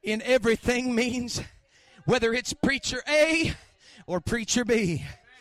in everything means whether it's preacher A or preacher B.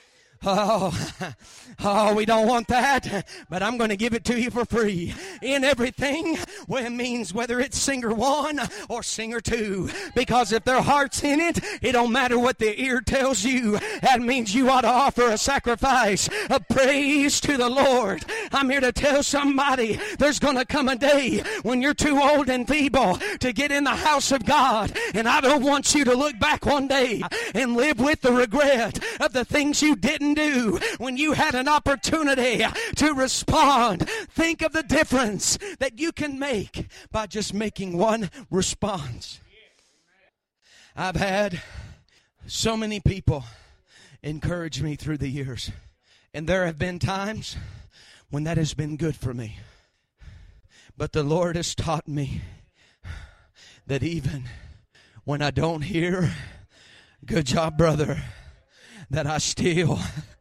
Oh, we don't want that, but I'm going to give it to you for free. In everything, well, it means whether it's singer 1 or singer 2. Because if their heart's in it, it don't matter what the ear tells you. That means you ought to offer a sacrifice of praise to the Lord. I'm here to tell somebody there's going to come a day when you're too old and feeble to get in the house of God. And I don't want you to look back one day and live with the regret of the things you didn't do when you had an opportunity to respond. Think of the difference that you can make by just making one response. I've had so many people encourage me through the years, and there have been times when that has been good for me. But the Lord has taught me that even when I don't hear, "Good job, brother," that I still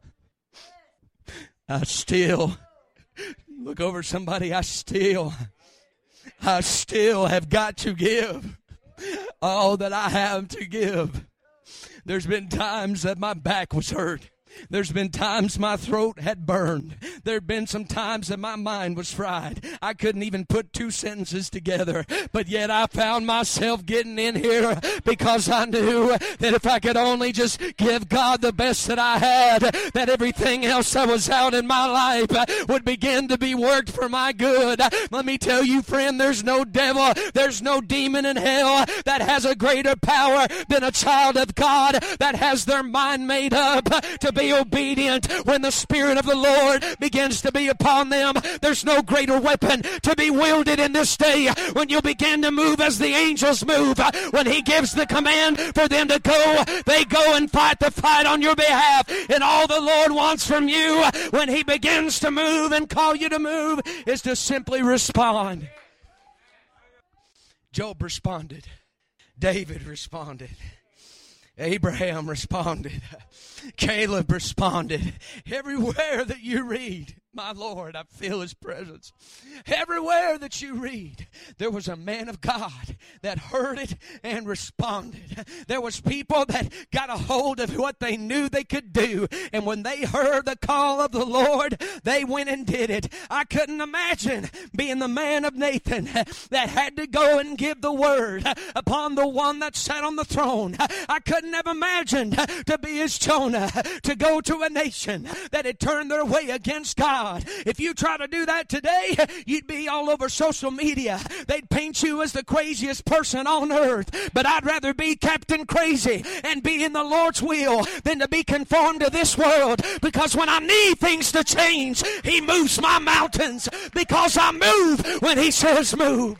look over somebody, I still have got to give all that I have to give. There's been times that my back was hurt. There's been times my throat had burned. There have been some times that my mind was fried. I couldn't even put 2 sentences together. But yet I found myself getting in here because I knew that if I could only just give God the best that I had, that everything else that was out in my life would begin to be worked for my good. Let me tell you, friend, there's no devil, there's no demon in hell that has a greater power than a child of God that has their mind made up to be obedient when the Spirit of the Lord begins to be upon them. There's no greater weapon to be wielded in this day when you begin to move as the angels move. When He gives the command for them to go, they go and fight the fight on your behalf. And all the Lord wants from you when He begins to move and call you to move is to simply respond. Job responded. David responded. Abraham responded. Caleb responded. Everywhere that you read, my Lord, I feel His presence. Everywhere that you read, there was a man of God that heard it and responded. There was people that got a hold of what they knew they could do. And when they heard the call of the Lord, they went and did it. I couldn't imagine being the man of Nathan that had to go and give the word upon the one that sat on the throne. I couldn't have imagined to be as Jonah, to go to a nation that had turned their way against God. If you try to do that today, you'd be all over social media. They'd paint you as the craziest person on earth. But I'd rather be Captain Crazy and be in the Lord's will than to be conformed to this world. Because when I need things to change, He moves my mountains. Because I move when He says move.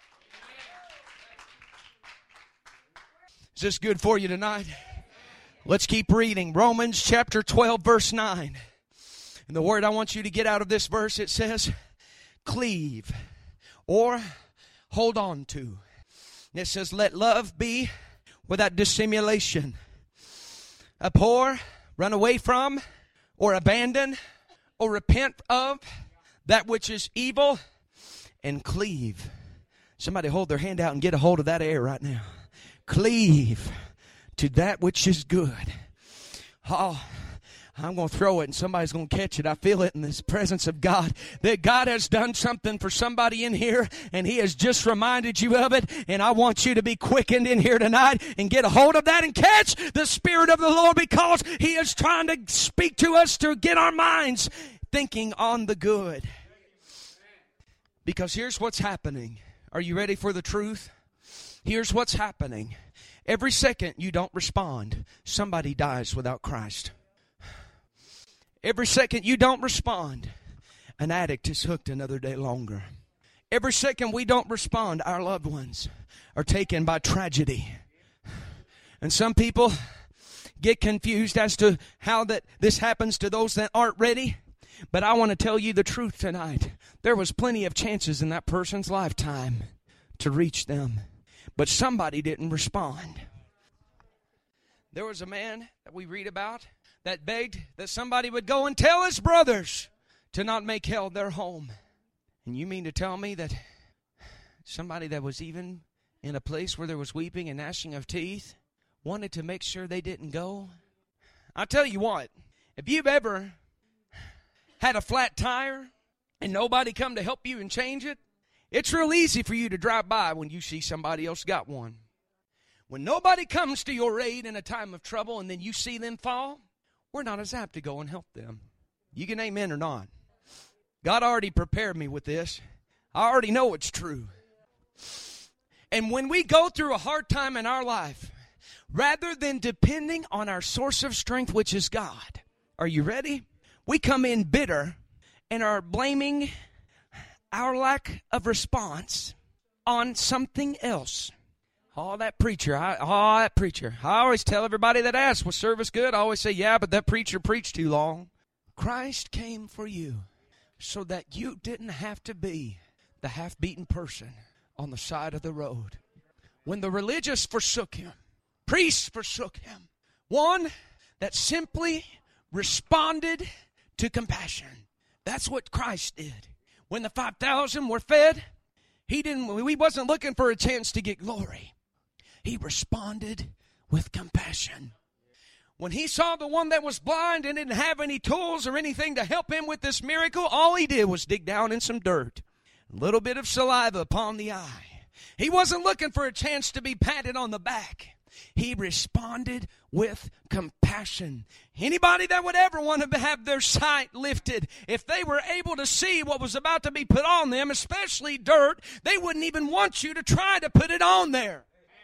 Is this good for you tonight? Let's keep reading. Romans chapter 12, verse 9. And the word I want you to get out of this verse, it says, cleave or hold on to. And it says, let love be without dissimulation. Abhor, run away from, or abandon, or repent of that which is evil, and cleave. Somebody hold their hand out and get a hold of that air right now. Cleave to that which is good. Oh, I'm going to throw it and somebody's going to catch it. I feel it in this presence of God. That God has done something for somebody in here and He has just reminded you of it. And I want you to be quickened in here tonight and get a hold of that and catch the Spirit of the Lord, because He is trying to speak to us to get our minds thinking on the good. Because here's what's happening. Are you ready for the truth? Here's what's happening. Every second you don't respond, somebody dies without Christ. Every second you don't respond, an addict is hooked another day longer. Every second we don't respond, our loved ones are taken by tragedy. And some people get confused as to how that this happens to those that aren't ready. But I want to tell you the truth tonight. There was plenty of chances in that person's lifetime to reach them. But somebody didn't respond. There was a man that we read about that begged that somebody would go and tell his brothers to not make hell their home. And you mean to tell me that somebody that was even in a place where there was weeping and gnashing of teeth, wanted to make sure they didn't go? I'll tell you what, if you've ever had a flat tire and nobody come to help you and change it, it's real easy for you to drive by when you see somebody else got one. When nobody comes to your aid in a time of trouble and then you see them fall, we're not as apt to go and help them. You can amen or not. God already prepared me with this. I already know it's true. And when we go through a hard time in our life, rather than depending on our source of strength, which is God, are you ready? We come in bitter and are blaming our lack of response on something else. That preacher. I always tell everybody that asks, was service good? I always say, yeah, but that preacher preached too long. Christ came for you so that you didn't have to be the half-beaten person on the side of the road. When the religious forsook him, priests forsook him, one that simply responded to compassion. That's what Christ did. When the 5,000 were fed, he wasn't looking for a chance to get glory. He responded with compassion. When he saw the one that was blind and didn't have any tools or anything to help him with this miracle, all he did was dig down in some dirt, a little bit of saliva upon the eye. He wasn't looking for a chance to be patted on the back. He responded with compassion. Anybody that would ever want to have their sight lifted, if they were able to see what was about to be put on them, especially dirt, they wouldn't even want you to try to put it on there.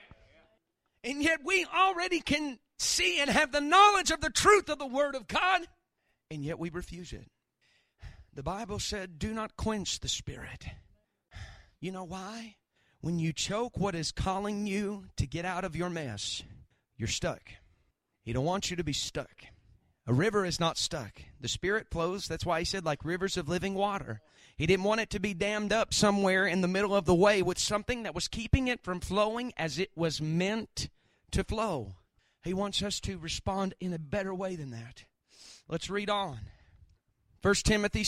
And yet we already can see and have the knowledge of the truth of the Word of God, and yet we refuse it. The Bible said, do not quench the Spirit. You know why? When you choke what is calling you to get out of your mess, you're stuck. He don't want you to be stuck. A river is not stuck. The Spirit flows. That's why he said, like rivers of living water. He didn't want it to be dammed up somewhere in the middle of the way with something that was keeping it from flowing as it was meant to flow. He wants us to respond in a better way than that. Let's read on. 1 Timothy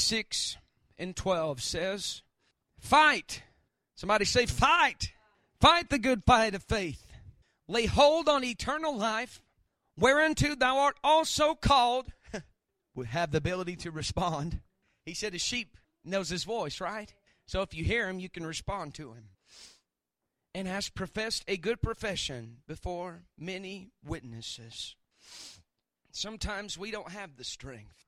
6:12 says, fight. Somebody say fight. Fight the good fight of faith. Lay hold on eternal life, whereunto thou art also called. We have the ability to respond. He said a sheep knows his voice, right? So if you hear him, you can respond to him. And hast professed a good profession before many witnesses. Sometimes we don't have the strength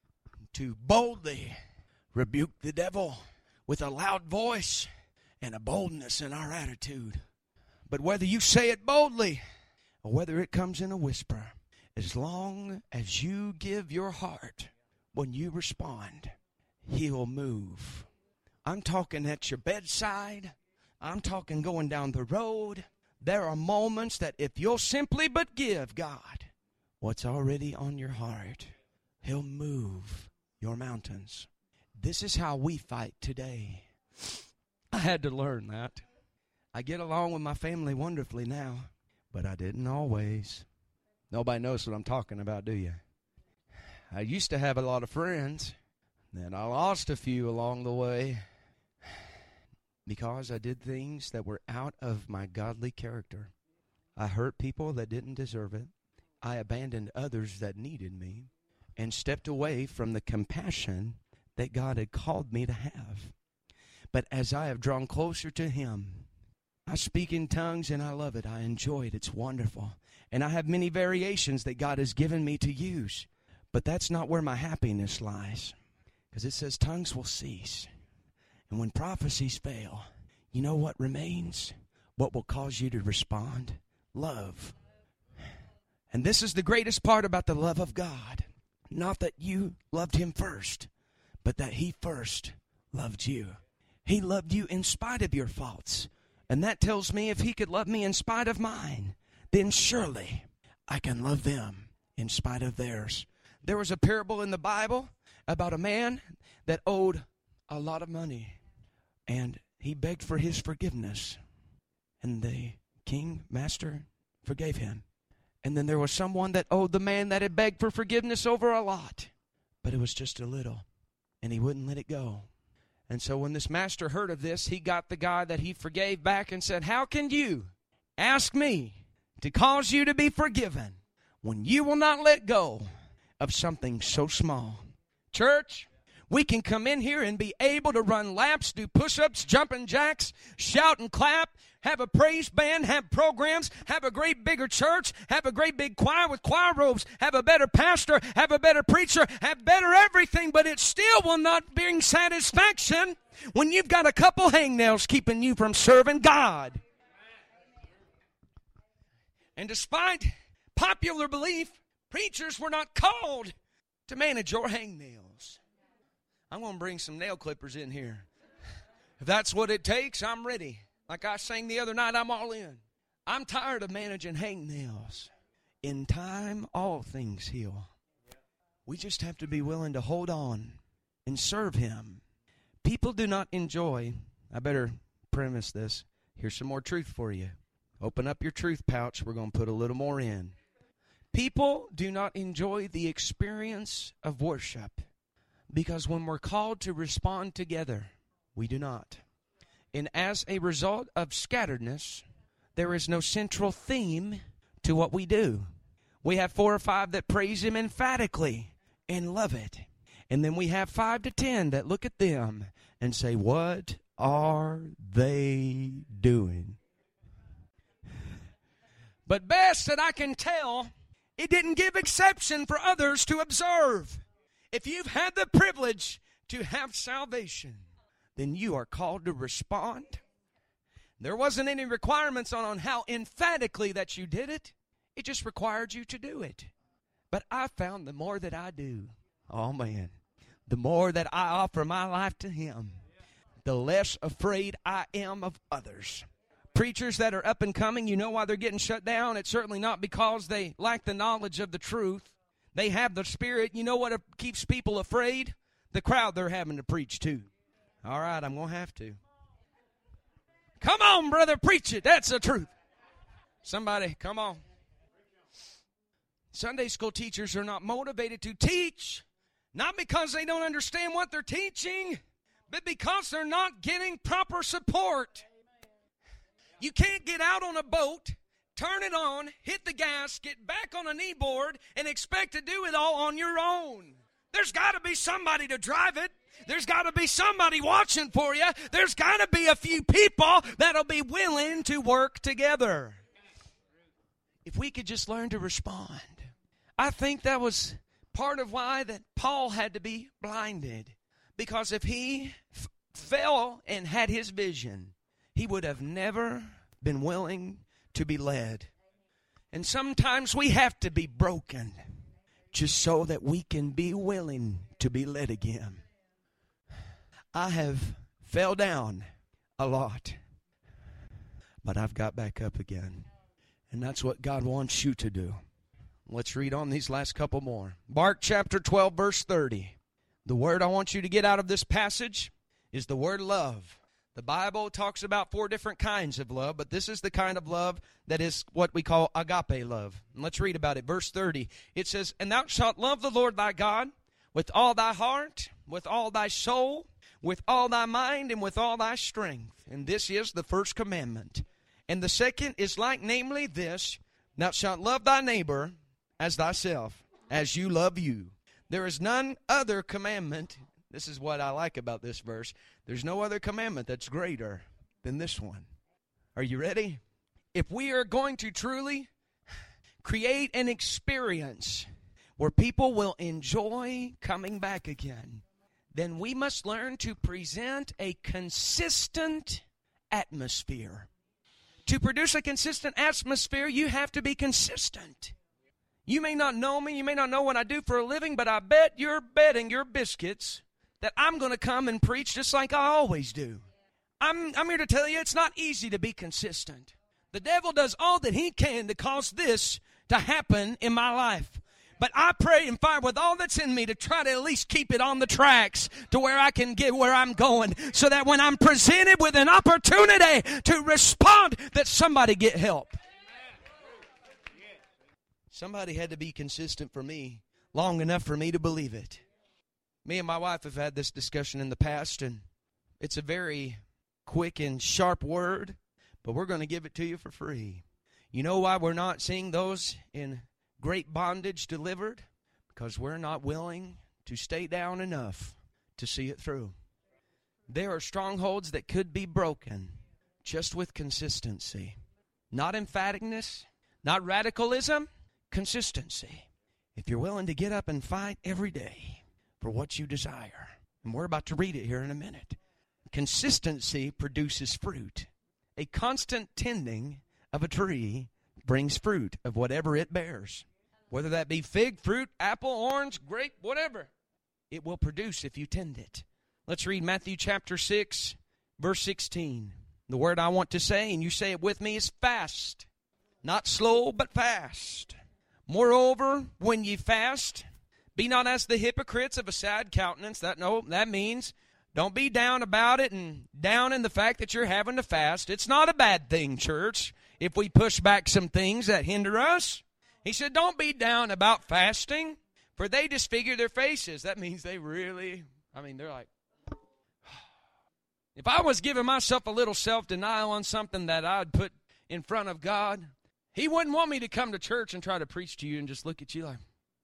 to boldly rebuke the devil with a loud voice and a boldness in our attitude. But whether you say it boldly or whether it comes in a whisper, as long as you give your heart when you respond, he'll move. I'm talking at your bedside. I'm talking going down the road. There are moments that if you'll simply but give God what's already on your heart, he'll move your mountains. This is how we fight today. I had to learn that. I get along with my family wonderfully now, but I didn't always. Nobody knows what I'm talking about, do you? I used to have a lot of friends. Then I lost a few along the way because I did things that were out of my godly character. I hurt people that didn't deserve it. I abandoned others that needed me and stepped away from the compassion that God had called me to have. But as I have drawn closer to him, I speak in tongues and I love it. I enjoy it. It's wonderful. And I have many variations that God has given me to use. But that's not where my happiness lies. Because it says tongues will cease. And when prophecies fail, you know what remains? What will cause you to respond? Love. And this is the greatest part about the love of God. Not that you loved him first, but that he first loved you. He loved you in spite of your faults. And that tells me if he could love me in spite of mine, then surely I can love them in spite of theirs. There was a parable in the Bible about a man that owed a lot of money. And he begged for his forgiveness. And the king, master, forgave him. And then there was someone that owed the man that had begged for forgiveness over a lot. But it was just a little. And he wouldn't let it go. And so when this master heard of this, he got the guy that he forgave back and said, how can you ask me to cause you to be forgiven when you will not let go of something so small? Church, we can come in here and be able to run laps, do push-ups, jumping jacks, shout and clap, have a praise band, have programs, have a great bigger church, have a great big choir with choir robes, have a better pastor, have a better preacher, have better everything, but it still will not bring satisfaction when you've got a couple hangnails keeping you from serving God. And despite popular belief, preachers were not called to manage your hangnails. I'm going to bring some nail clippers in here. If that's what it takes, I'm ready. Like I sang the other night, I'm all in. I'm tired of managing hangnails. In time, all things heal. We just have to be willing to hold on and serve Him. People do not enjoy, I better premise this. Here's some more truth for you. Open up your truth pouch. We're going to put a little more in. People do not enjoy the experience of worship because when we're called to respond together, we do not. And as a result of scatteredness, there is no central theme to what we do. We have 4 or 5 that praise Him emphatically and love it. And then we have 5 to 10 that look at them and say, what are they doing? But best that I can tell, it didn't give exception for others to observe. If you've had the privilege to have salvation, then you are called to respond. There wasn't any requirements on how emphatically that you did it. It just required you to do it. But I found the more that I do, oh man, the more that I offer my life to Him, the less afraid I am of others. Preachers that are up and coming, you know why they're getting shut down? It's certainly not because they lack the knowledge of the truth. They have the Spirit. You know what keeps people afraid? The crowd they're having to preach to. All right, I'm going to have to. Come on, brother, preach it. That's the truth. Somebody, come on. Sunday school teachers are not motivated to teach, not because they don't understand what they're teaching, but because they're not getting proper support. You can't get out on a boat, turn it on, hit the gas, get back on a kneeboard, and expect to do it all on your own. There's got to be somebody to drive it. There's got to be somebody watching for you. There's got to be a few people that'll be willing to work together. If we could just learn to respond. I think that was part of why that Paul had to be blinded. Because if he fell and had his vision, he would have never been willing to be led. And sometimes we have to be broken just so that we can be willing to be led again. I have fell down a lot, but I've got back up again. And that's what God wants you to do. Let's read on these last couple more. Mark chapter 12, verse 30. The word I want you to get out of this passage is the word love. The Bible talks about 4 different kinds of love, but this is the kind of love that is what we call agape love. And let's read about it. Verse 30. It says, "And thou shalt love the Lord thy God with all thy heart, with all thy soul, with all thy mind, and with all thy strength. And this is the first commandment. And the second is like, namely this, thou shalt love thy neighbor as thyself, as you love you. There is none other commandment." This is what I like about this verse. There's no other commandment that's greater than this one. Are you ready? If we are going to truly create an experience where people will enjoy coming back again, then we must learn to present a consistent atmosphere. To produce a consistent atmosphere, you have to be consistent. You may not know me, you may not know what I do for a living, but I bet you're betting your biscuits that I'm going to come and preach just like I always do. I'm here to tell you it's not easy to be consistent. The devil does all that he can to cause this to happen in my life. But I pray and fight with all that's in me to try to at least keep it on the tracks to where I can get where I'm going, so that when I'm presented with an opportunity to respond, that somebody get help. Somebody had to be consistent for me long enough for me to believe it. Me and my wife have had this discussion in the past, and It's a very quick and sharp word, but we're going to give it to you for free. You know why we're not seeing those in great bondage delivered? Because we're not willing to stay down enough to see it through. There are strongholds that could be broken just with consistency. Not emphaticness, not radicalism, consistency. If you're willing to get up and fight every day for what you desire, and we're about to read it here in a minute. Consistency produces fruit. A constant tending of a tree brings fruit of whatever it bears. Whether that be fig, fruit, apple, orange, grape, whatever. It will produce if you tend it. Let's read Matthew chapter 6, verse 16. The word I want to say, and you say it with me, is fast. Not slow, but fast. Moreover, when ye fast, be not as the hypocrites of a sad countenance. That means don't be down about it and down in the fact that you're having to fast. It's not a bad thing, church, if we push back some things that hinder us. He said, don't be down about fasting, for they disfigure their faces. That means they really, they're like, if I was giving myself a little self-denial on something that I'd put in front of God, He wouldn't want me to come to church and try to preach to you and just look at you like,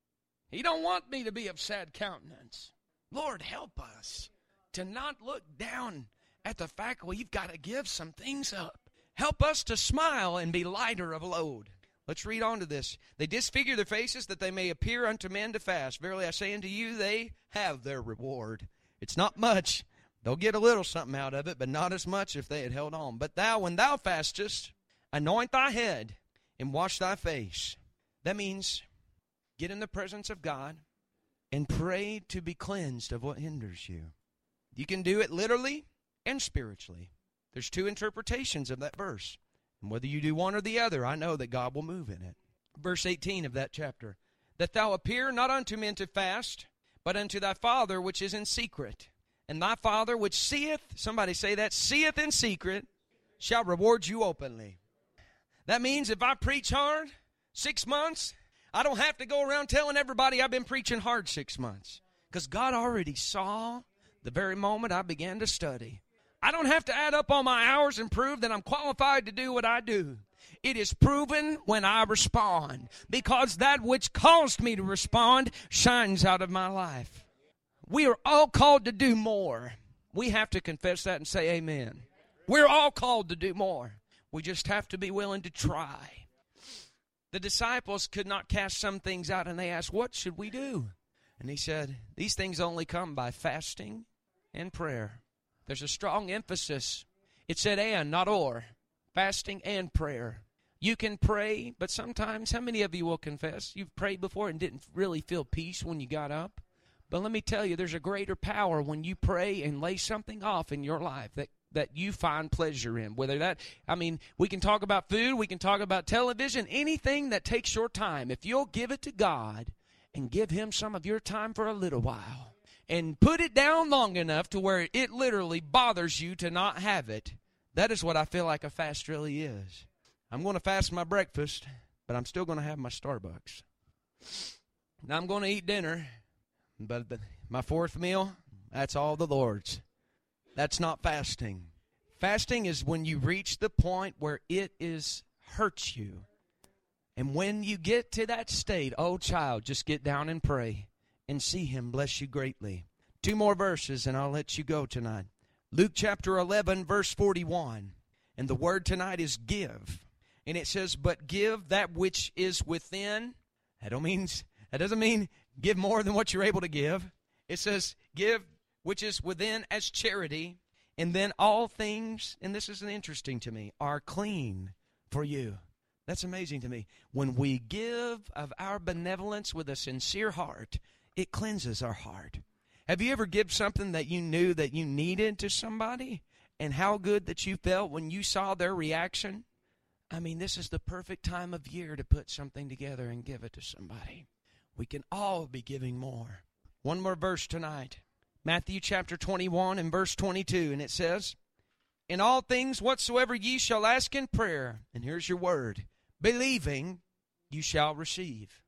He don't want me to be of sad countenance. Lord, help us to not look down at the fact, well, you've got to give some things up. Help us to smile and be lighter of load. Let's read on to this. They disfigure their faces that they may appear unto men to fast. Verily I say unto you, they have their reward. It's not much. They'll get a little something out of it, but not as much if they had held on. But thou, when thou fastest, anoint thy head and wash thy face. That means get in the presence of God and pray to be cleansed of what hinders you. You can do it literally and spiritually. There's two interpretations of that verse. And whether you do one or the other, I know that God will move in it. Verse 18 of that chapter. That thou appear not unto men to fast, but unto thy Father which is in secret. And thy Father which seeth, somebody say that, seeth in secret, shall reward you openly. That means if I preach hard 6 months, I don't have to go around telling everybody I've been preaching hard 6 months. Because God already saw the very moment I began to study. I don't have to add up all my hours and prove that I'm qualified to do what I do. It is proven when I respond, because that which caused me to respond shines out of my life. We are all called to do more. We have to confess that and say amen. We're all called to do more. We just have to be willing to try. The disciples could not cast some things out, and they asked, what should we do? And he said, these things only come by fasting and prayer. There's a strong emphasis. It said and, not or. Fasting and prayer. You can pray, but sometimes, how many of you will confess you've prayed before and didn't really feel peace when you got up? But let me tell you, there's a greater power when you pray and lay something off in your life that you find pleasure in. Whether that, we can talk about food, we can talk about television, anything that takes your time. If you'll give it to God and give Him some of your time for a little while and put it down long enough to where it literally bothers you to not have it, that is what I feel like a fast really is. I'm going to fast my breakfast, but I'm still going to have my Starbucks. Now I'm going to eat dinner. But my fourth meal, that's all the Lord's. That's not fasting. Fasting is when you reach the point where it hurts you. And when you get to that state, oh child, just get down and pray and see Him bless you greatly. 2 more verses and I'll let you go tonight. Luke chapter 11, verse 41. And the word tonight is give. And it says, but give that which is within. That doesn't mean give more than what you're able to give. It says, give which is within as charity, and then all things, and this is interesting to me, are clean for you. That's amazing to me. When we give of our benevolence with a sincere heart, it cleanses our heart. Have you ever given something that you knew that you needed to somebody, and how good that you felt when you saw their reaction? This is the perfect time of year to put something together and give it to somebody. We can all be giving more. One more verse tonight. Matthew chapter 21 and verse 22. And it says, in all things whatsoever ye shall ask in prayer, and here's your word, believing, you shall receive.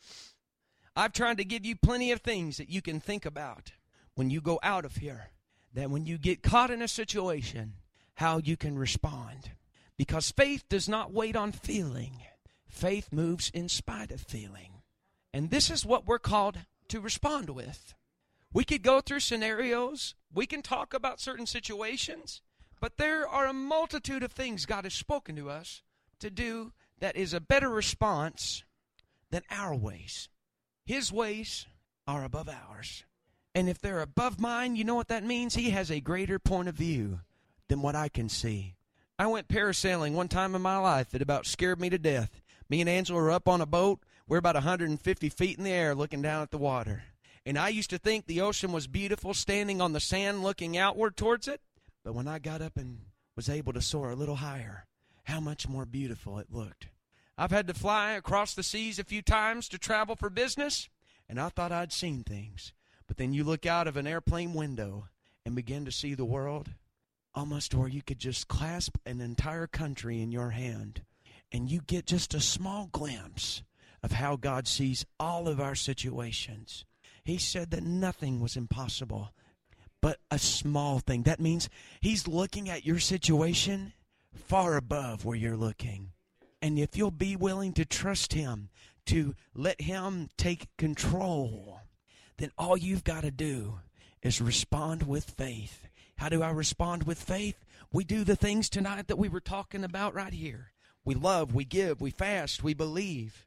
I've tried to give you plenty of things that you can think about when you go out of here that when you get caught in a situation, how you can respond. Because faith does not wait on feeling. Faith moves in spite of feeling. And this is what we're called to respond with. We could go through scenarios. We can talk about certain situations. But there are a multitude of things God has spoken to us to do that is a better response than our ways. His ways are above ours. And if they're above mine, you know what that means? He has a greater point of view than what I can see. I went parasailing one time in my life that about scared me to death. Me and Angela were up on a boat. We're about 150 feet in the air looking down at the water. And I used to think the ocean was beautiful standing on the sand looking outward towards it. But when I got up and was able to soar a little higher, how much more beautiful it looked. I've had to fly across the seas a few times to travel for business, and I thought I'd seen things. But then you look out of an airplane window and begin to see the world almost where you could just clasp an entire country in your hand, and you get just a small glimpse of how God sees all of our situations. He said that nothing was impossible but a small thing. That means He's looking at your situation far above where you're looking. And if you'll be willing to trust Him, to let Him take control, then all you've got to do is respond with faith. How do I respond with faith? We do the things tonight that we were talking about right here. We love, we give, we fast, we believe.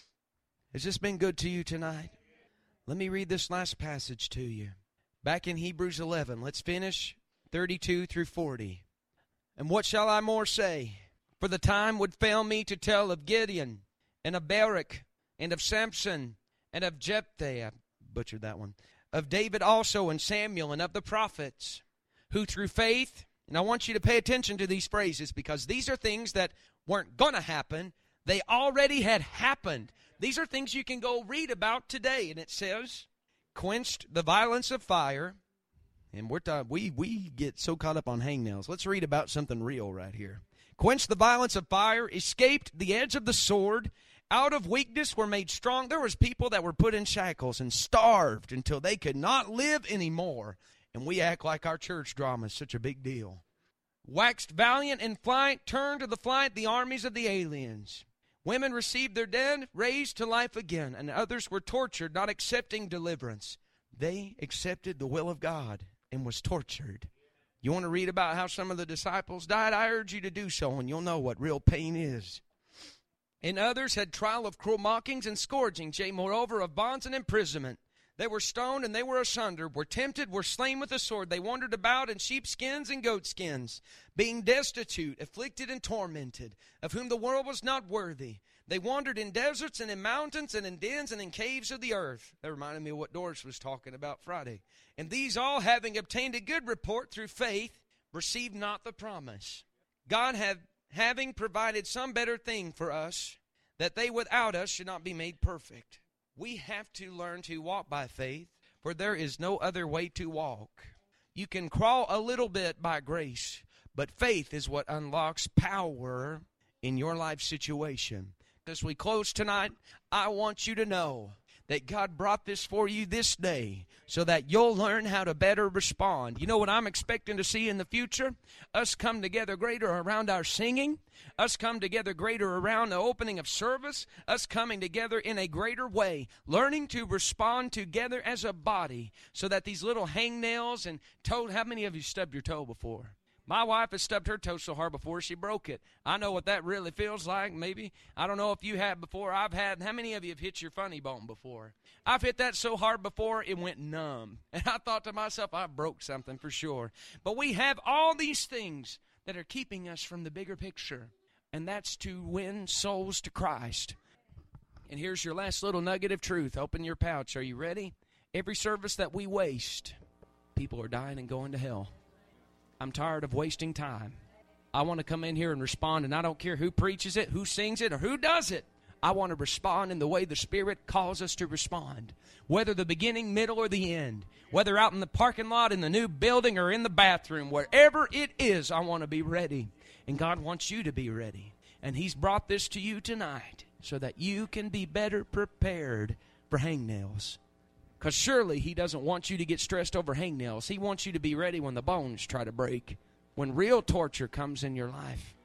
Has this been good to you tonight? Let me read this last passage to you. Back in Hebrews 11, let's finish 32 through 40. And what shall I more say? For the time would fail me to tell of Gideon, and of Barak, and of Samson, and of Jephthah, I butchered that one, of David also, and Samuel, and of the prophets, who through faith, and I want you to pay attention to these phrases, because these are things that weren't going to happen. They already had happened. These are things you can go read about today. And it says, quenched the violence of fire. And we get so caught up on hangnails. Let's read about something real right here. Quenched the violence of fire, escaped the edge of the sword, out of weakness were made strong. There was people that were put in shackles and starved until they could not live anymore. And we act like our church drama is such a big deal. Waxed valiant in flight, turned to the flight the armies of the aliens. Women received their dead, raised to life again, and others were tortured, not accepting deliverance. They accepted the will of God and was tortured. You want to read about how some of the disciples died? I urge you to do so, and you'll know what real pain is. And others had trial of cruel mockings and scourgings, yea, moreover, of bonds and imprisonment. They were stoned and they were asunder, were tempted, were slain with the sword. They wandered about in sheepskins and goatskins, being destitute, afflicted, and tormented, of whom the world was not worthy. They wandered in deserts and in mountains and in dens and in caves of the earth. That reminded me of what Doris was talking about Friday. And these all, having obtained a good report through faith, received not the promise. God having provided some better thing for us, that they without us should not be made perfect. We have to learn to walk by faith, for there is no other way to walk. You can crawl a little bit by grace, but faith is what unlocks power in your life situation. As we close tonight, I want you to know that God brought this for you this day so that you'll learn how to better respond. You know what I'm expecting to see in the future? Us come together greater around our singing, us come together greater around the opening of service, us coming together in a greater way, learning to respond together as a body so that these little hangnails and toe, how many of you stubbed your toe before? My wife has stubbed her toe so hard before she broke it. I know what that really feels like, maybe. I don't know if you have before. I've had, how many of you have hit your funny bone before? I've hit that so hard before it went numb. And I thought to myself, I broke something for sure. But we have all these things that are keeping us from the bigger picture. And that's to win souls to Christ. And here's your last little nugget of truth. Open your pouch. Are you ready? Every service that we waste, people are dying and going to hell. I'm tired of wasting time. I want to come in here and respond, and I don't care who preaches it, who sings it, or who does it. I want to respond in the way the Spirit calls us to respond, whether the beginning, middle, or the end, whether out in the parking lot, in the new building, or in the bathroom, wherever it is, I want to be ready. And God wants you to be ready. And He's brought this to you tonight so that you can be better prepared for hangnails. Because surely He doesn't want you to get stressed over hangnails. He wants you to be ready when the bones try to break, when real torture comes in your life.